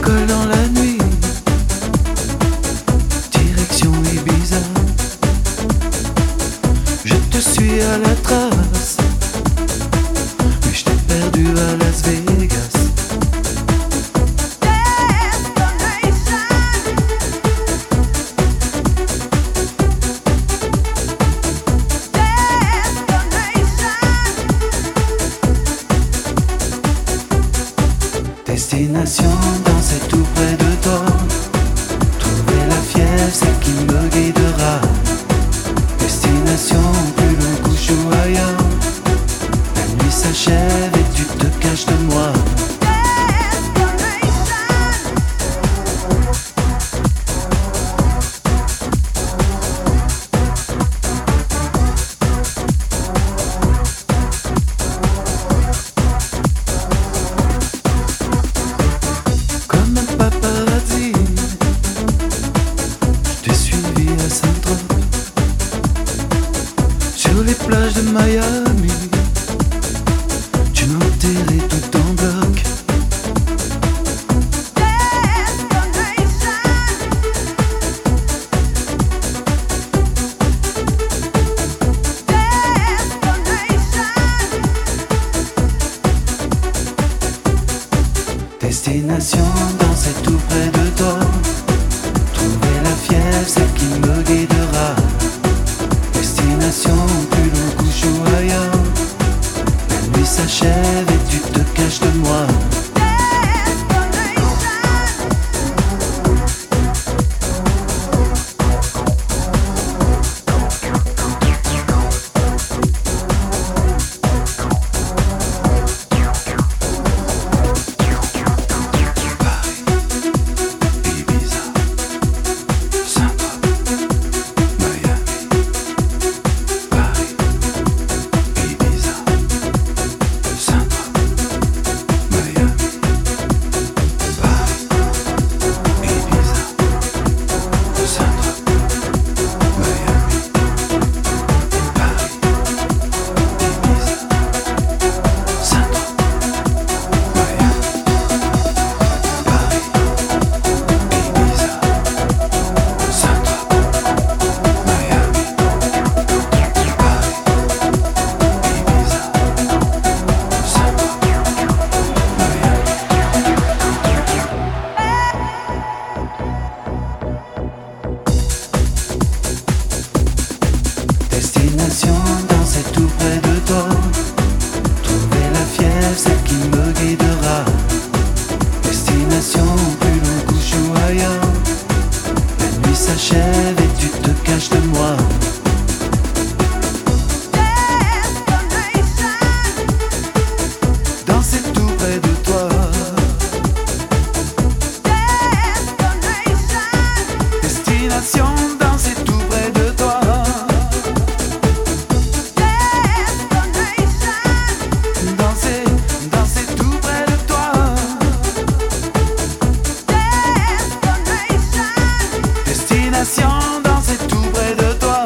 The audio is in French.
colle dans la nuit, direction Ibiza. Je te suis à la trace, mais je t'ai perdu à Las Vegas. Destination, danser tout près de toi. Trouver la fièvre, c'est qui me guidera. Destination, plus loin qu'Ushuaïa. La nuit s'achève et tu te caches de moi. Comme un paparazzi, je t'ai suivi à Saint-Tropez. Sur les plages de Miami, tu m'as enterré tout en bloc. Destination, danser tout près de toi. Trouver la fièvre, c'est qui me guidera. Destination, plus loin qu'Ushuaïa. La nuit s'achève et tu te caches de moi. Ibiza, Saint-Tropez, Miami, Paris, Ibiza, Saint-Tropez, Miami, Paris, Ibiza, Saint-Tropez, Miami, Paris, Ibiza, Saint-Tropez, Miami, Paris, Ibiza, Saint-Tropez, Miami, Destination, danser tout près de toi. Trouver la fièvre, c'est qui me guidera. Destination, plus loin qu'Ushuaïa. La nuit s'achève et tu te caches de moi. Danser tout près de toi. Destination, danser tout près de toi. Danser, danser tout près de toi. Destination, danser tout près de toi.